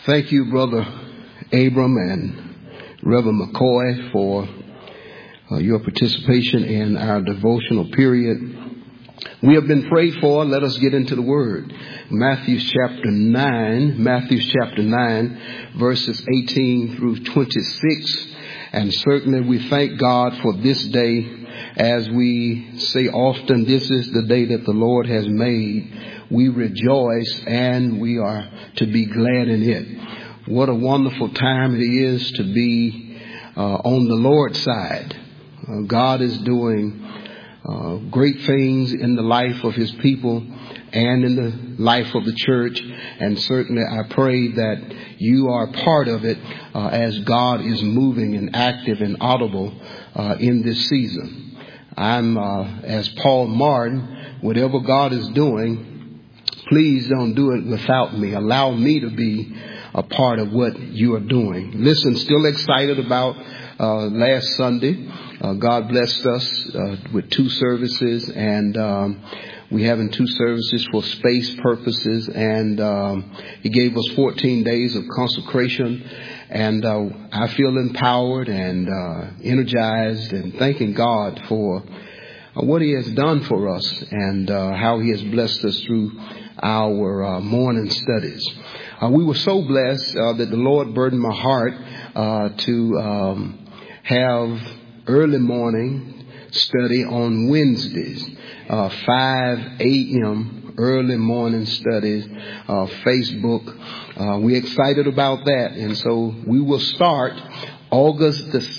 Thank you, Brother Abram and Reverend McCoy, for your participation in our devotional period. We have been prayed for. Let us get into the Word. Matthew chapter 9, verses 18 through 26. And certainly we thank God for this day. As we say often, this is the day that the Lord has made. We rejoice and we are to be glad in it. What a wonderful time it is to be on the Lord's side. God is doing great things in the life of His people and in the life of the church. And certainly I pray that you are part of it as God is moving and active and audible in this season. I'm, as Paul Martin, whatever God is doing, please don't do it without me. Allow me to be a part of what you are doing. Listen, still excited about last Sunday. God blessed us with 2 services, and we having 2 services for space purposes, and He gave us 14 days of consecration, and I feel empowered and energized and thanking God for what He has done for us and how He has blessed us through our morning studies. We were so blessed that the Lord burdened my heart to have early morning study on Wednesdays, 5 a.m. early morning studies, Facebook. We're excited about that. And so we will start August the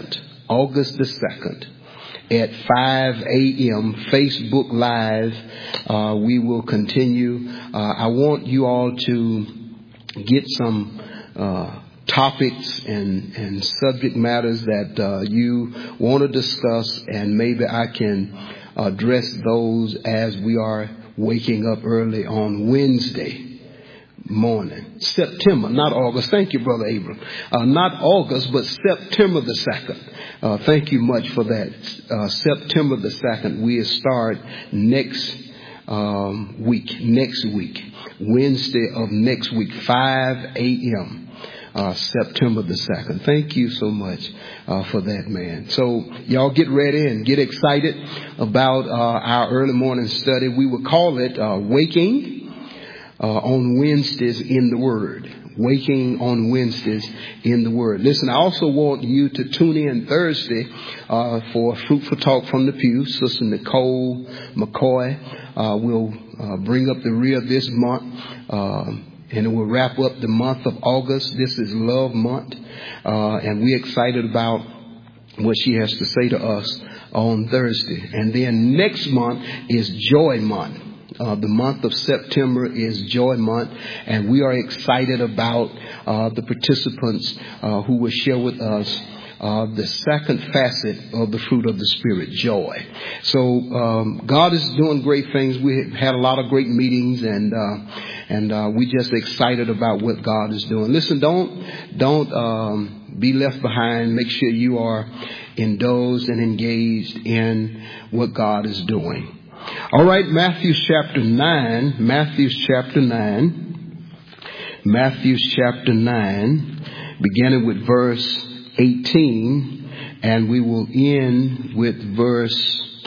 2nd. At 5 a.m. Facebook Live. We will continue. I want you all to get some topics and subject matters that you want to discuss, and maybe I can address those as we are waking up early on Wednesday morning. September, not August. Thank you, Brother Abram. Not August, but September the 2nd. Thank you much for that. September the 2nd, we start next week, Wednesday of next week, 5 a.m., September the 2nd. Thank you so much for that, man. So y'all get ready and get excited about our early morning study. We will call it Waking on Wednesdays in the Word. Waking on Wednesdays in the Word. Listen, I also want you to tune in Thursday for Fruitful Talk from the Pew. Sister Nicole McCoy will bring up the rear this month, and it will wrap up the month of August. This is Love Month, and we're excited about what she has to say to us on Thursday. And then next month is Joy Month. The month of September is Joy Month, and we are excited about the participants who will share with us the second facet of the fruit of the Spirit, joy. So God is doing great things. We had a lot of great meetings, and we just excited about what God is doing. Listen, don't be left behind. Make sure you are indulged and engaged in what God is doing. All right, Matthew chapter 9, beginning with verse 18, and we will end with verse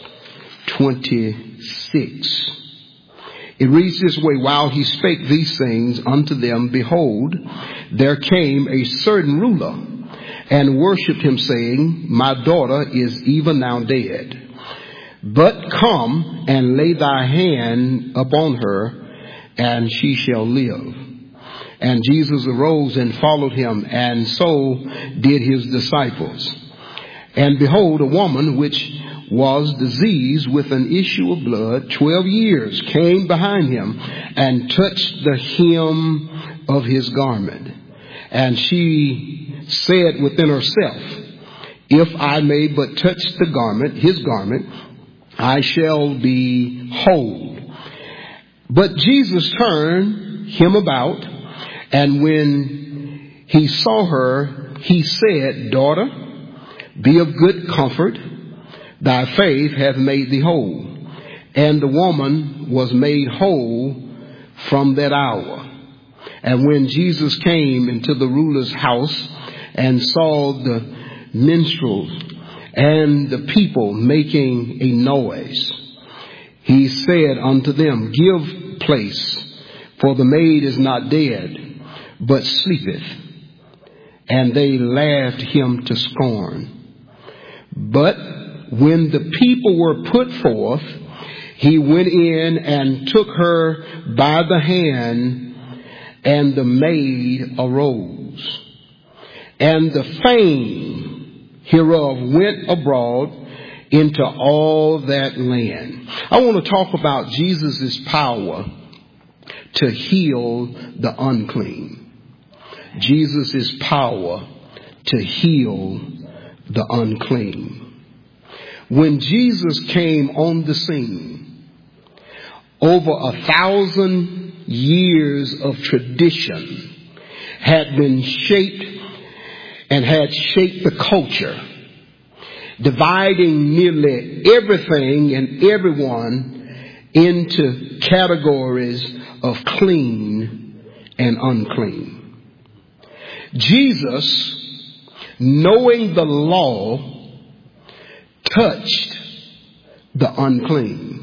26. It reads this way: While he spake these things unto them, behold, there came a certain ruler, and worshipped him, saying, My daughter is even now dead. But come and lay thy hand upon her, and she shall live. And Jesus arose and followed him, and so did his disciples. And behold, a woman which was diseased with an issue of blood 12 years came behind him, and touched the hem of his garment. And she said within herself, If I may but touch the garment, his garment, I shall be whole. But Jesus turned him about, and when he saw her, he said, Daughter, be of good comfort. Thy faith hath made thee whole. And the woman was made whole from that hour. And when Jesus came into the ruler's house and saw the minstrels and the people making a noise, he said unto them, give place, for the maid is not dead, but sleepeth. And they laughed him to scorn. But when the people were put forth, he went in and took her by the hand, and the maid arose. And the fame hereof went abroad into all that land. I want to talk about Jesus' power to heal the unclean. Jesus' power to heal the unclean. When Jesus came on the scene, over 1,000 years of tradition had been shaped and had shaped the culture, dividing nearly everything and everyone into categories of clean and unclean. Jesus, knowing the law, touched the unclean.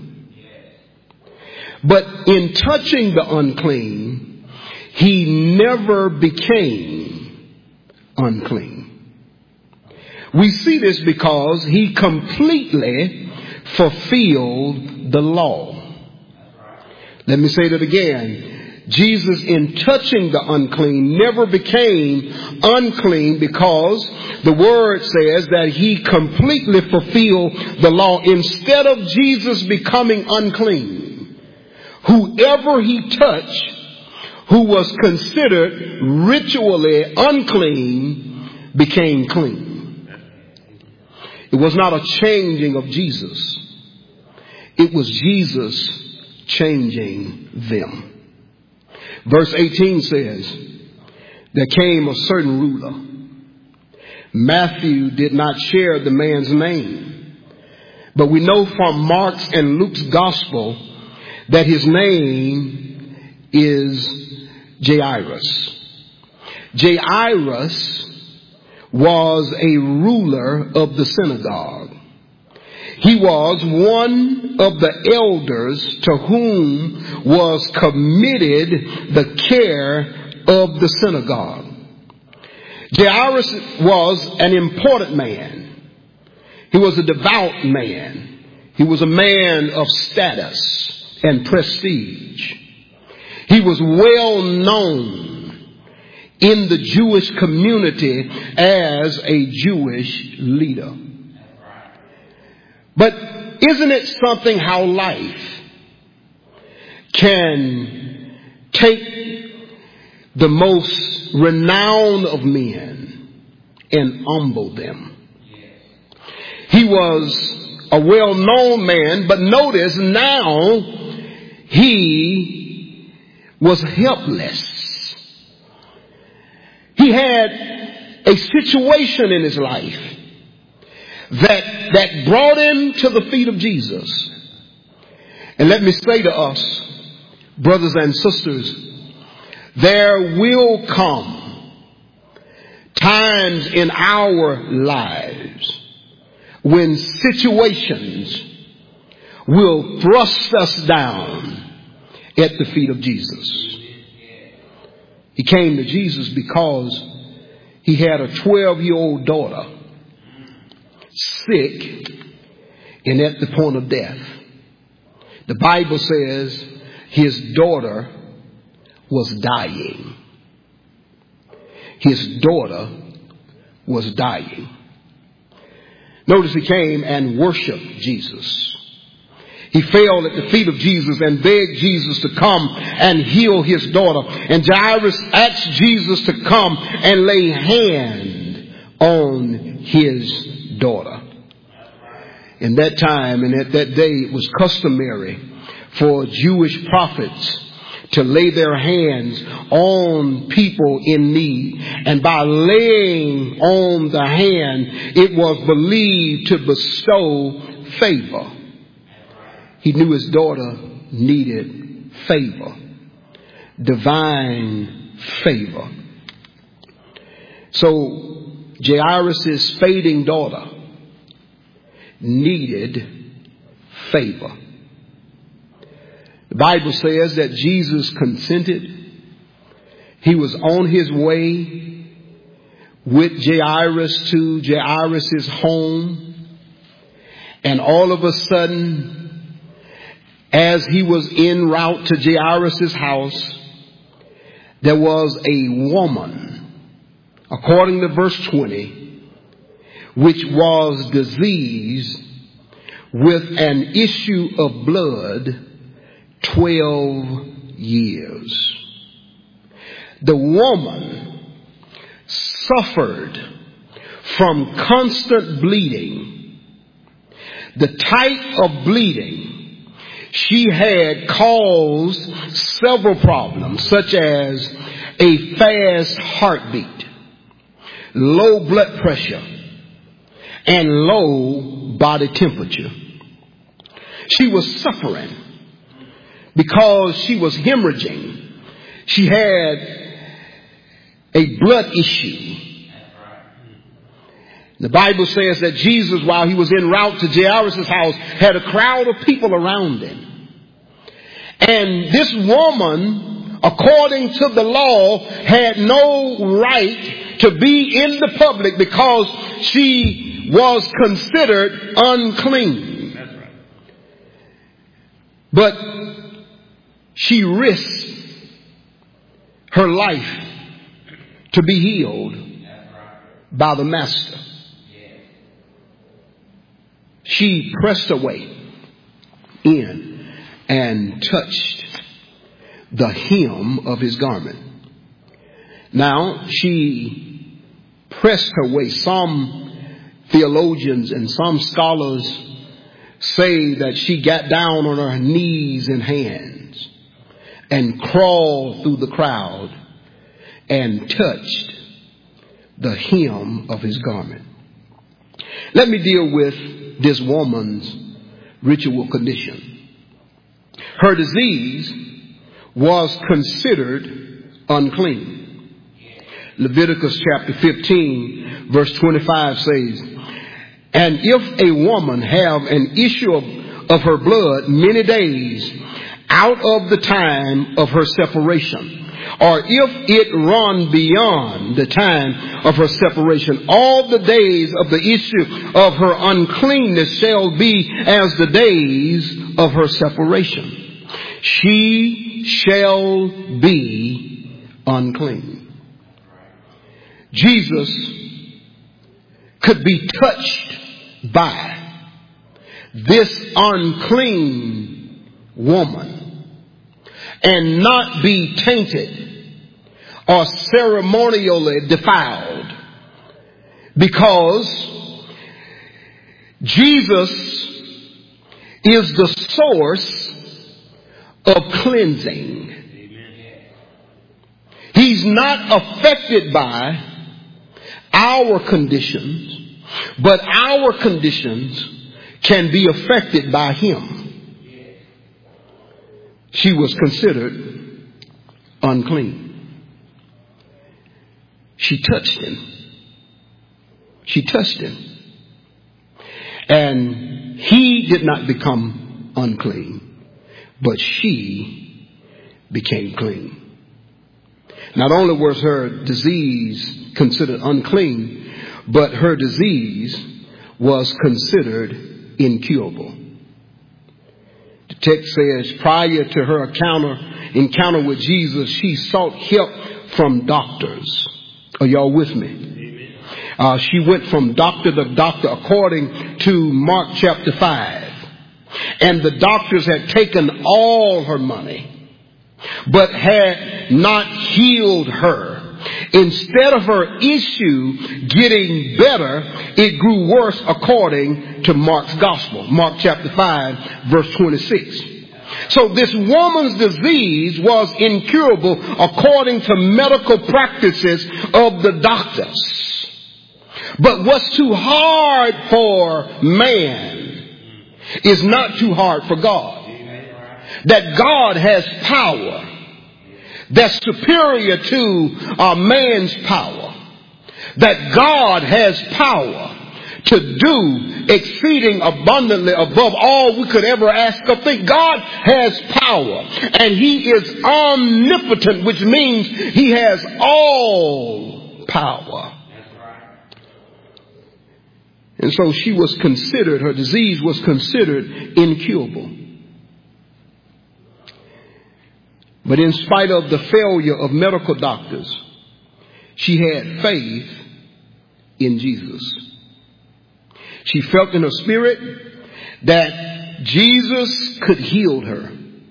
But in touching the unclean, he never became unclean. We see this because he completely fulfilled the law. Let me say that again. Jesus, in touching the unclean, never became unclean because the word says that he completely fulfilled the law. Instead of Jesus becoming unclean, whoever he touched who was considered ritually unclean became clean. It was not a changing of Jesus. It was Jesus changing them. Verse 18 says, there came a certain ruler. Matthew did not share the man's name, but we know from Mark's and Luke's gospel that his name is Jairus. Jairus was a ruler of the synagogue. He was one of the elders to whom was committed the care of the synagogue. Jairus was an important man. He was a devout man. He was a man of status and prestige. He was well known in the Jewish community as a Jewish leader. But isn't it something how life can take the most renowned of men and humble them? He was a well-known man, but notice now he was helpless. He had a situation in his life that brought him to the feet of Jesus. And let me say to us, brothers and sisters, there will come times in our lives when situations will thrust us down at the feet of Jesus. He came to Jesus because he had a 12-year-old daughter sick and at the point of death. The Bible says his daughter was dying. His daughter was dying. Notice he came and worshiped Jesus. He fell at the feet of Jesus and begged Jesus to come and heal his daughter. And Jairus asked Jesus to come and lay hand on his daughter. In that time and at that day, it was customary for Jewish prophets to lay their hands on people in need. And by laying on the hand, it was believed to bestow favor. He knew his daughter needed favor, divine favor. So Jairus' fading daughter needed favor. The Bible says that Jesus consented. He was on his way with Jairus to Jairus' home. And all of a sudden, as he was en route to Jairus' house, there was a woman, according to verse 20, which was diseased with an issue of blood 12 years. The woman suffered from constant bleeding. The type of bleeding she had caused several problems, such as a fast heartbeat, low blood pressure, and low body temperature. She was suffering because she was hemorrhaging. She had a blood issue. The Bible says that Jesus, while he was en route to Jairus' house, had a crowd of people around him. And this woman, according to the law, had no right to be in the public because she was considered unclean. That's right. But she risked her life to be healed by the Master. She pressed her way in and touched the hem of his garment. Now, she pressed her way. Some theologians and some scholars say that she got down on her knees and hands and crawled through the crowd and touched the hem of his garment. Let me deal with this woman's ritual condition. Her disease was considered unclean. Leviticus chapter 15 verse 25 says, "And if a woman have an issue of her blood many days out of the time of her separation, or if it run beyond the time of her separation, all the days of the issue of her uncleanness shall be as the days of her separation. She shall be unclean." Jesus could be touched by this unclean woman and not be tainted or ceremonially defiled, because Jesus is the source of cleansing. He's not affected by our conditions, but our conditions can be affected by him. She was considered unclean. She touched him. She touched him. And he did not become unclean, but she became clean. Not only was her disease considered unclean, but her disease was considered incurable. The text says prior to her encounter with Jesus, she sought help from doctors. Are y'all with me? She went from doctor to doctor according to Mark chapter 5. And the doctors had taken all her money, but had not healed her. Instead of her issue getting better, it grew worse according to Mark's gospel. Mark chapter 5 verse 26. So this woman's disease was incurable according to medical practices of the doctors. But what's too hard for man is not too hard for God. That God has power that's superior to man's power. That God has power to do exceeding abundantly above all we could ever ask or think. God has power, and He is omnipotent, which means He has all power. And so she was considered, her disease was considered incurable. But in spite of the failure of medical doctors, she had faith in Jesus. She felt in her spirit that Jesus could heal her.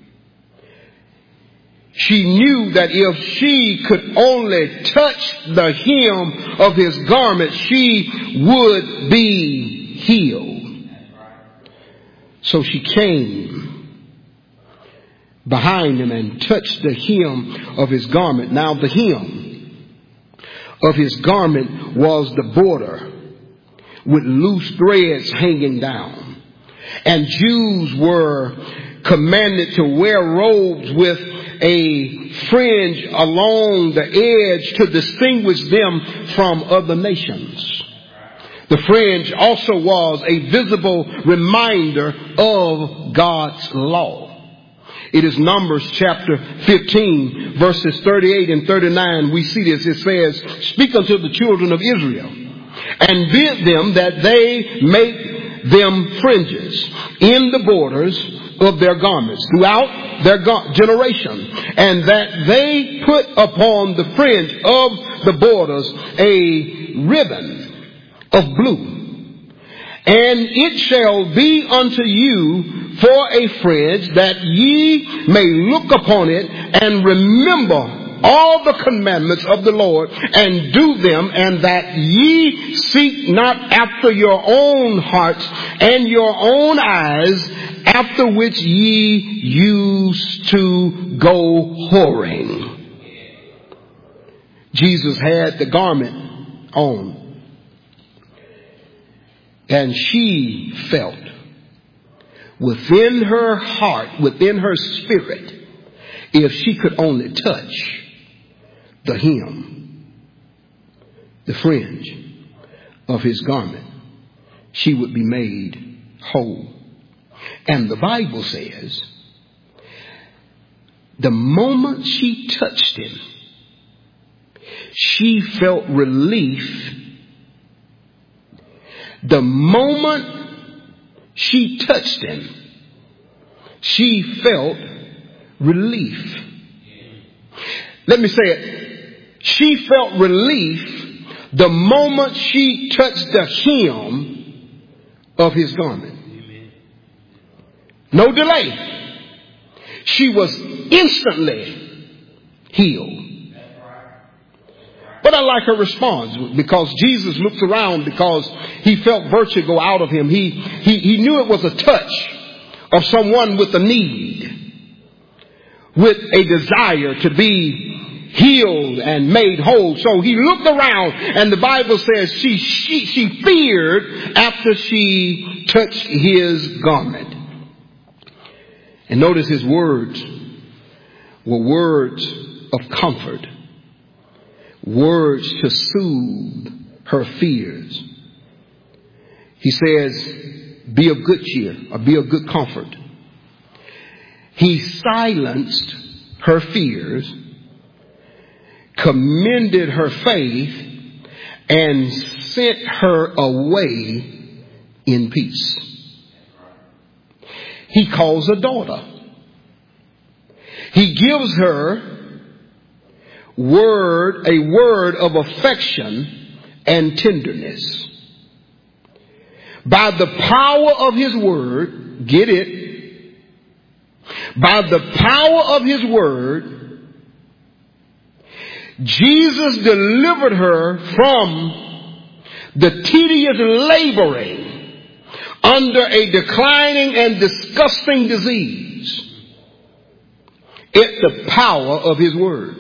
She knew that if she could only touch the hem of His garment, she would be healed. So she came behind Him and touched the hem of His garment. Now the hem of His garment was the border with loose threads hanging down. And Jews were commanded to wear robes with a fringe along the edge to distinguish them from other nations. The fringe also was a visible reminder of God's law. It is Numbers chapter 15, verses 38 and 39. We see this. It says, "Speak unto the children of Israel, and bid them that they make them fringes in the borders of their garments throughout their generation, and that they put upon the fringe of the borders a ribbon of blue. And it shall be unto you for a fringe, that ye may look upon it and remember all the commandments of the Lord and do them, and that ye seek not after your own hearts and your own eyes, after which ye used to go whoring." Jesus had the garment on, and she felt within her heart, within her spirit, if she could only touch the hem, the fringe of His garment, she would be made whole. And the Bible says, the moment she touched Him, she felt relief. The moment she touched Him, she felt relief. Let me say it. She felt relief the moment she touched the hem of His garment. No delay. She was instantly healed. But I like her response, because Jesus looked around, because He felt virtue go out of Him. He knew it was a touch of someone with a need, with a desire to be healed and made whole. So He looked around, and the Bible says she feared after she touched His garment. And notice His words were words of comfort, words to soothe her fears. He says, "Be of good cheer," or "be of good comfort." He silenced her fears, commended her faith, and sent her away in peace. He calls her daughter. He gives her a word of affection and tenderness. By the power of His word, get it? By the power of His word, Jesus delivered her from the tedious laboring under a declining and disgusting disease. It's the power of His word.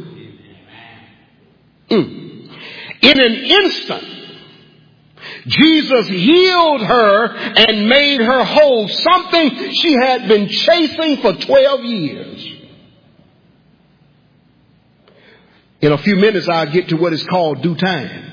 In an instant, Jesus healed her and made her whole, something she had been chasing for 12 years. In a few minutes, I'll get to what is called due time.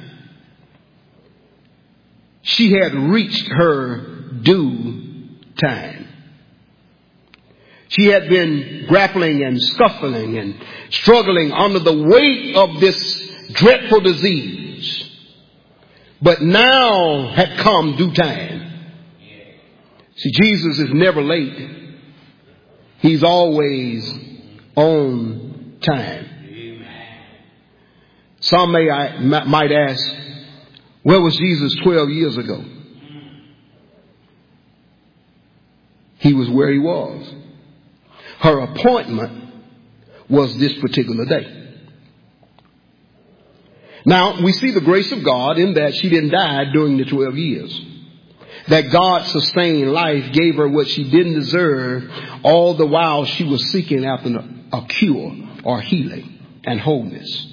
She had reached her due time. She had been grappling and scuffling and struggling under the weight of this dreadful disease. But now had come due time. See, Jesus is never late. He's always on time. Some might ask, where was Jesus 12 years ago? He was where he was. Her appointment was this particular day. Now, we see the grace of God in that she didn't die during the 12 years. That God sustained life, gave her what she didn't deserve, all the while she was seeking after a cure or healing and wholeness.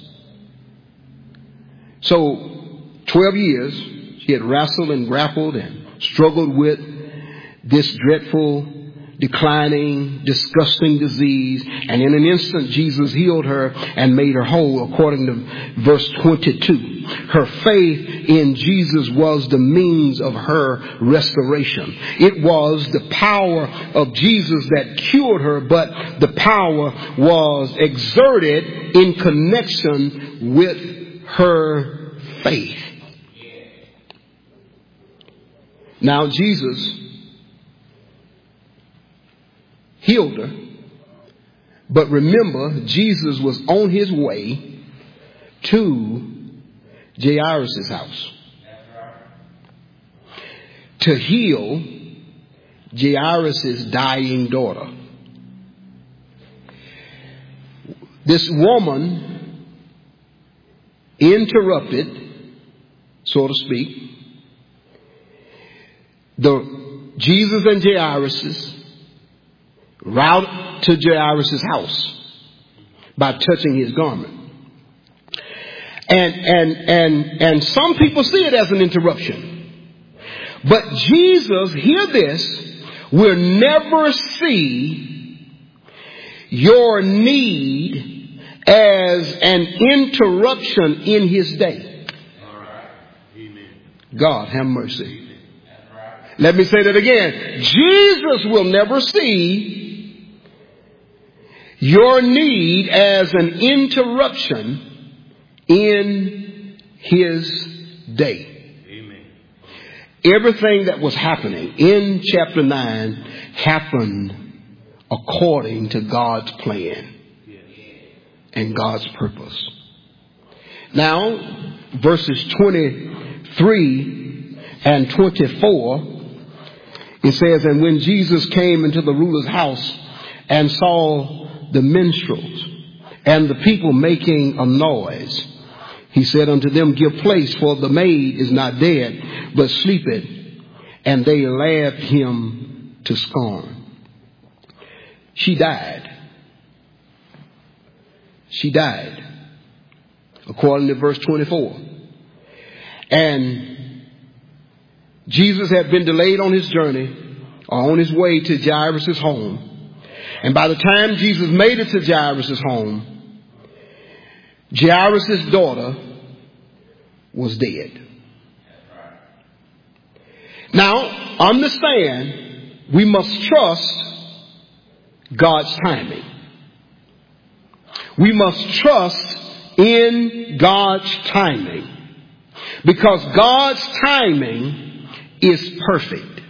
So, 12 years, she had wrestled and grappled and struggled with this dreadful, declining, disgusting disease. And in an instant, Jesus healed her and made her whole, according to verse 22. Her faith in Jesus was the means of her restoration. It was the power of Jesus that cured her, but the power was exerted in connection with her faith. Now, Jesus healed her, but remember, Jesus was on his way to Jairus' house to heal Jairus' dying daughter. This woman interrupted, so to speak, Jesus and Jairus' route to Jairus' house by touching his garment. And some people see it as an interruption. But Jesus, hear this, will never see your need as an interruption in his day. God have mercy. Let me say that again. Jesus will never see your need as an interruption in his day. Amen. Everything that was happening in chapter 9 happened according to God's plan and God's purpose. Now, verses 23 and 24, it says, and when Jesus came into the ruler's house and saw the minstrels and the people making a noise, he said unto them, give place, for the maid is not dead, but sleepeth. And they laughed him to scorn. She died. She died, according to verse 24. And Jesus had been delayed on his journey, or on his way to Jairus' home. And by the time Jesus made it to Jairus' home, Jairus' daughter was dead. Now, understand, we must trust God's timing. We must trust in God's timing. Because God's timing is perfect.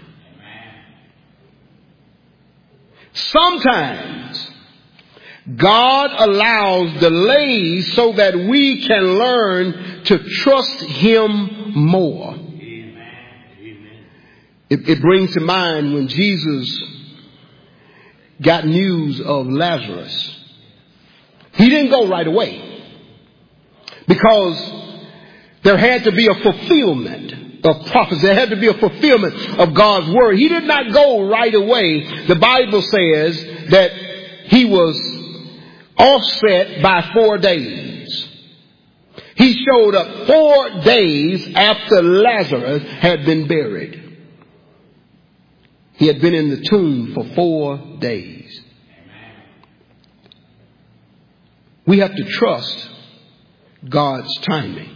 Sometimes God allows delays so that we can learn to trust him more. It brings to mind when Jesus got news of Lazarus. He didn't go right away because there had to be a fulfillment of prophecy. There had to be a fulfillment of God's word. He did not go right away. The Bible says that he was offset by 4 days. He showed up 4 days after Lazarus had been buried. He had been in the tomb for 4 days. We have to trust God's timing.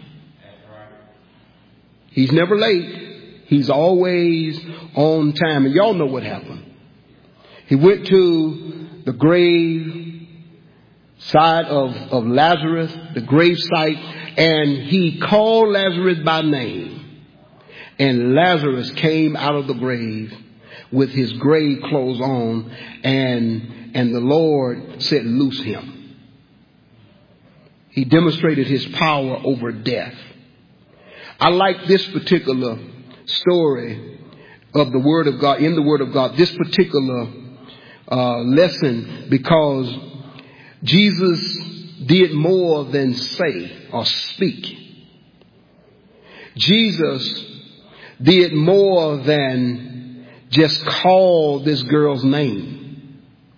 He's never late. He's always on time. And y'all know what happened. He went to the grave side of Lazarus, the grave site, and he called Lazarus by name. And Lazarus came out of the grave with his grave clothes on, and the Lord said, loose him. He demonstrated his power over death. I like this particular story of the Word of God, in the Word of God, this particular lesson, because Jesus did more than say or speak. Jesus did more than just call this girl's name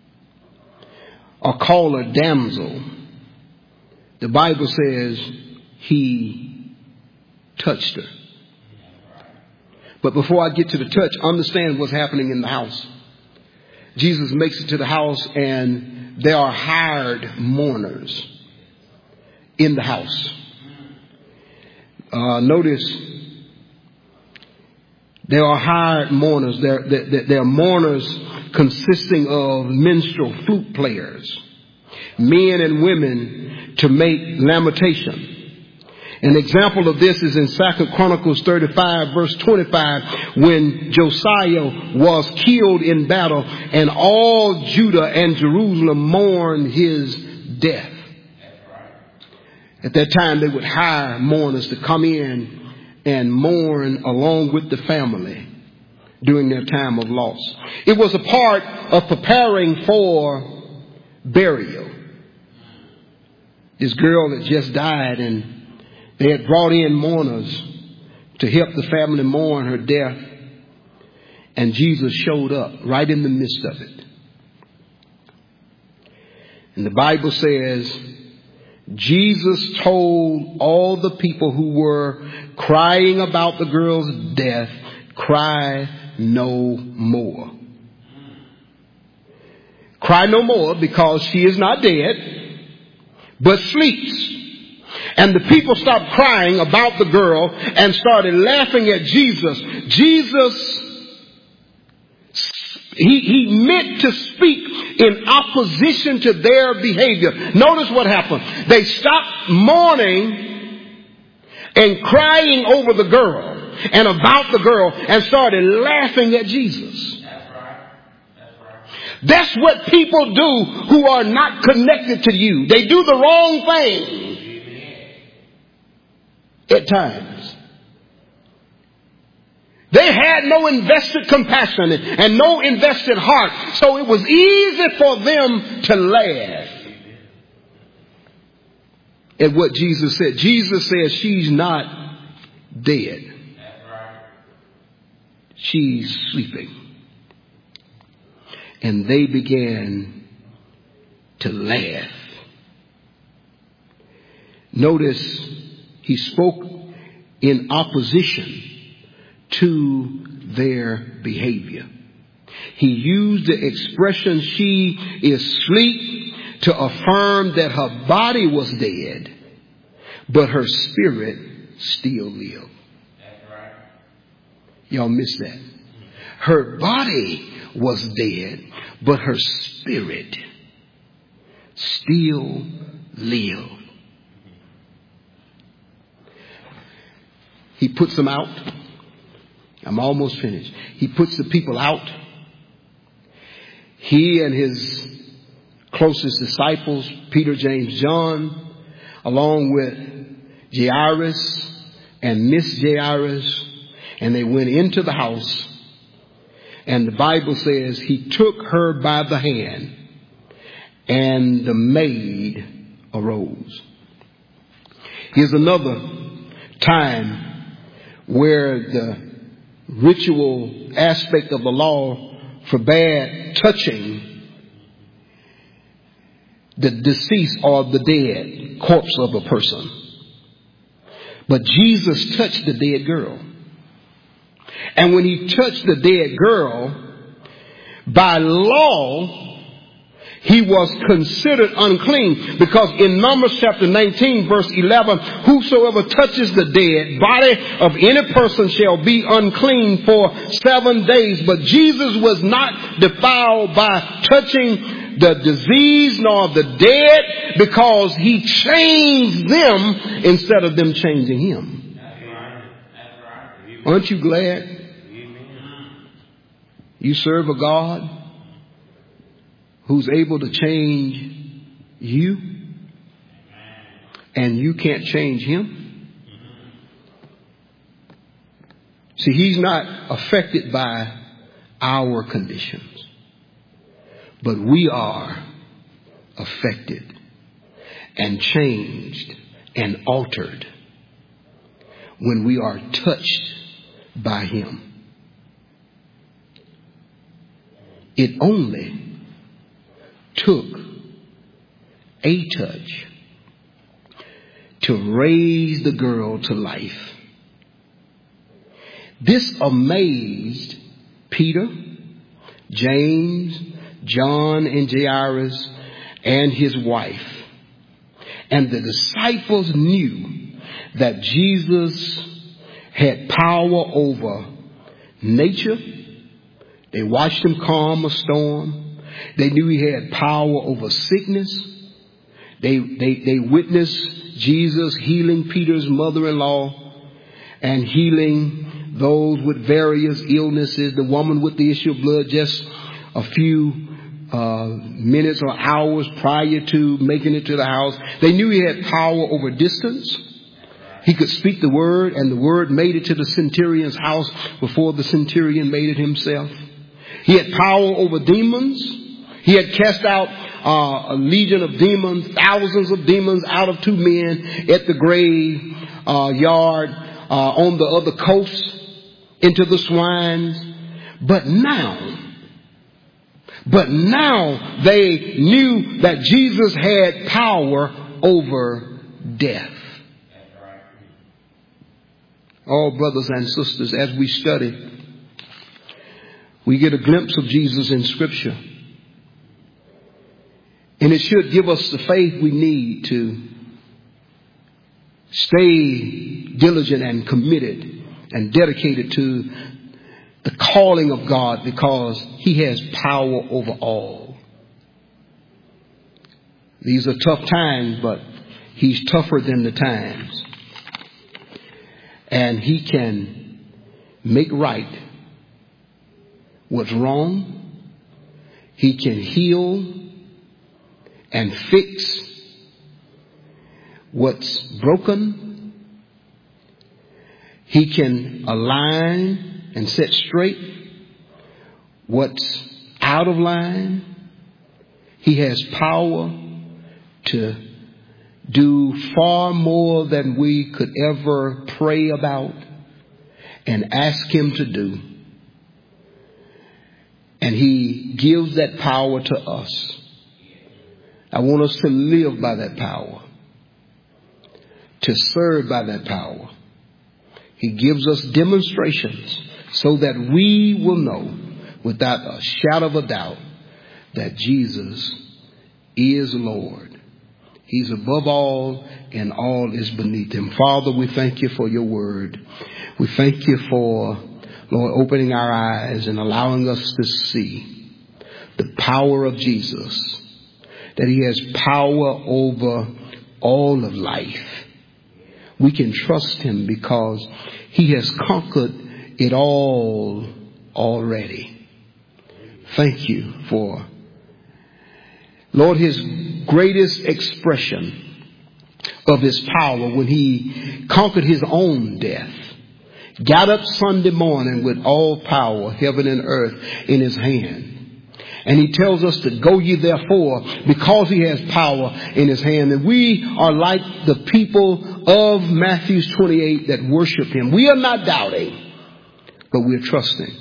or call her damsel. The Bible says he touched her. But before I get to the touch, understand what's happening in the house. Jesus makes it to the house, and there are hired mourners in the house. Notice, there are hired mourners. There are mourners consisting of minstrel flute players, men and women, to make lamentation. An example of this is in 2 Chronicles 35, verse 25, when Josiah was killed in battle and all Judah and Jerusalem mourned his death. At that time, they would hire mourners to come in and mourn along with the family during their time of loss. It was a part of preparing for burial. This girl had just died, and they had brought in mourners to help the family mourn her death. And Jesus showed up right in the midst of it. And the Bible says, Jesus told all the people who were crying about the girl's death, cry no more. Cry no more, because she is not dead, but sleeps. And the people stopped crying about the girl and started laughing at Jesus. Jesus, he meant to speak in opposition to their behavior. Notice what happened. They stopped mourning and crying over the girl and about the girl and started laughing at Jesus. That's what people do who are not connected to you. They do the wrong thing. At times. They had no invested compassion and no invested heart. So it was easy for them to laugh at what Jesus said. Jesus said she's not dead. She's sleeping. And they began to laugh. Notice, he spoke in opposition to their behavior. He used the expression, she is asleep, to affirm that her body was dead, but her spirit still lived. Y'all missed that. Her body was dead, but her spirit still lived. He puts them out. I'm almost finished. He puts the people out. He and his closest disciples, Peter, James, John, along with Jairus and Miss Jairus, and they went into the house. And the Bible says he took her by the hand, and the maid arose. Here's another time where the ritual aspect of the law forbade touching the deceased or the dead corpse of a person. But Jesus touched the dead girl. And when he touched the dead girl, by law, he was considered unclean, because in Numbers chapter 19 verse 11, whosoever touches the dead body of any person shall be unclean for 7 days. But Jesus was not defiled by touching the diseased nor the dead, because he changed them instead of them changing him. Aren't you glad you serve a God who's able to change you, and you can't change him? See, he's not affected by our conditions, but we are affected and changed and altered when we are touched by him. It only took a touch to raise the girl to life. This amazed Peter, James, John, and Jairus, and his wife. And the disciples knew that Jesus had power over nature. They watched him calm a storm. They knew he had power over sickness. They witnessed Jesus healing Peter's mother-in-law and healing those with various illnesses. The woman with the issue of blood just a few minutes or hours prior to making it to the house. They knew he had power over distance. He could speak the word, and the word made it to the centurion's house before the centurion made it himself. He had power over demons. He had cast out a legion of demons, thousands of demons out of 2 men at the grave yard on the other coast into the swines. But now they knew that Jesus had power over death. Oh, brothers and sisters, as we study, we get a glimpse of Jesus in Scripture. And it should give us the faith we need to stay diligent and committed and dedicated to the calling of God, because he has power over all. These are tough times, but he's tougher than the times. And he can make right what's wrong. He can heal and fix what's broken. He can align and set straight what's out of line. He has power to do far more than we could ever pray about and ask him to do. And he gives that power to us. I want us to live by that power, to serve by that power. He gives us demonstrations so that we will know without a shadow of a doubt that Jesus is Lord. He's above all, and all is beneath him. Father, we thank you for your word. We thank you for, Lord, opening our eyes and allowing us to see the power of Jesus, that he has power over all of life. We can trust him because he has conquered it all already. Thank you for, Lord, his greatest expression of his power when he conquered his own death. Got up Sunday morning with all power, heaven and earth, in his hand. And he tells us to go ye therefore, because he has power in his hand. And we are like the people of Matthew 28 that worship him. We are not doubting, but we're trusting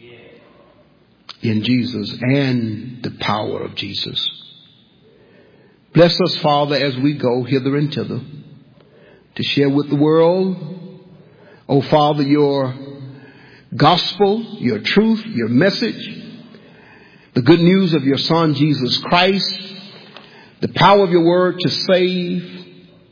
in Jesus and the power of Jesus. Bless us, Father, as we go hither and thither to share with the world, oh Father, your gospel, your truth, your message. the good news of your Son, Jesus Christ, the power of your word to save.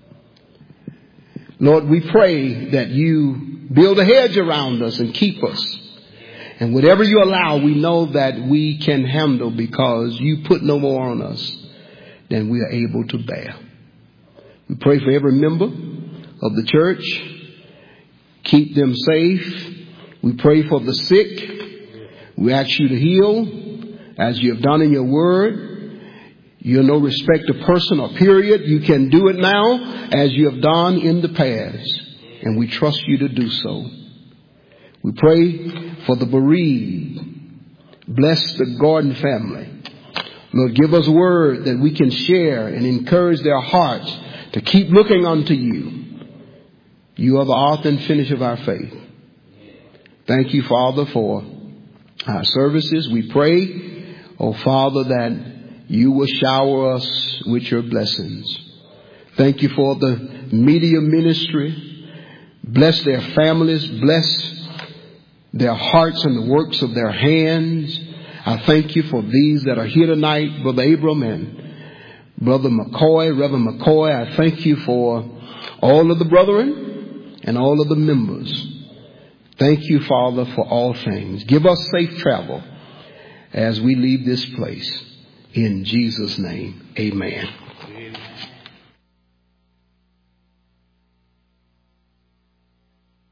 Lord, we pray that you build a hedge around us and keep us. And whatever you allow, we know that we can handle because you put no more on us than we are able to bear. We pray for every member of the church. Keep them safe. We pray for the sick. We ask you to heal as you have done in your word. You're no respecter of person or period. You can do it now as you have done in the past. And we trust you to do so. We pray for the bereaved. Bless the Gordon family. Lord, give us a word that we can share and encourage their hearts to keep looking unto you. You are the author and finisher of our faith. Thank you, Father, for our services. We pray, oh Father, that you will shower us with your blessings. Thank you for the media ministry. Bless their families. Bless their hearts and the works of their hands. I thank you for these that are here tonight, Brother Abram and Brother McCoy, Reverend McCoy. I thank you for all of the brethren and all of the members. Thank you, Father, for all things. Give us safe travel as we leave this place. In Jesus' name, amen.